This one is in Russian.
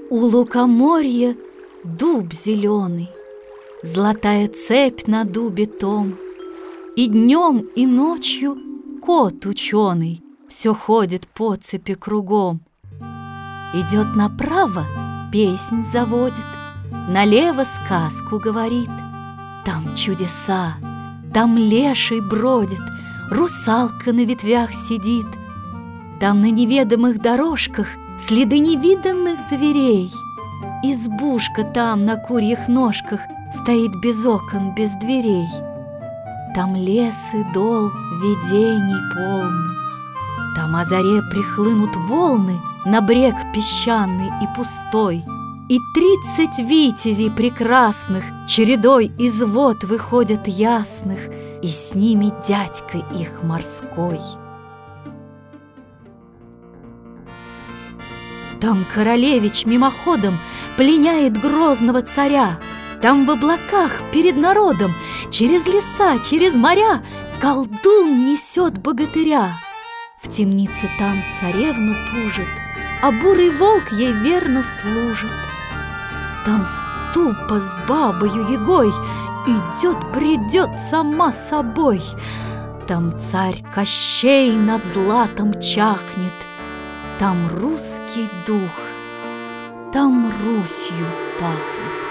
У лукоморья дуб зеленый, золотая цепь на дубе том, и днем, и ночью кот ученый все ходит по цепи кругом. Идет направо, песнь заводит, налево сказку говорит. Там чудеса, там леший бродит, русалка на ветвях сидит. Там на неведомых дорожках следы невиданных зверей. Избушка там на курьих ножках стоит без окон, без дверей. Там лес и дол видений полны. Там о заре прихлынут волны на брег песчаный и пустой, и 30 витязей прекрасных чередой из вод выходят ясных, и с ними дядька их морской. Там королевич мимоходом пленяет грозного царя. Там в облаках перед народом через леса, через моря колдун несет богатыря. В темнице там царевну тужит, а бурый волк ей верно служит. Там ступа с бабою Ягой идет-бредет сама собой. Там царь Кощей над златом чахнет. Там русский дух, там Русью пахнет.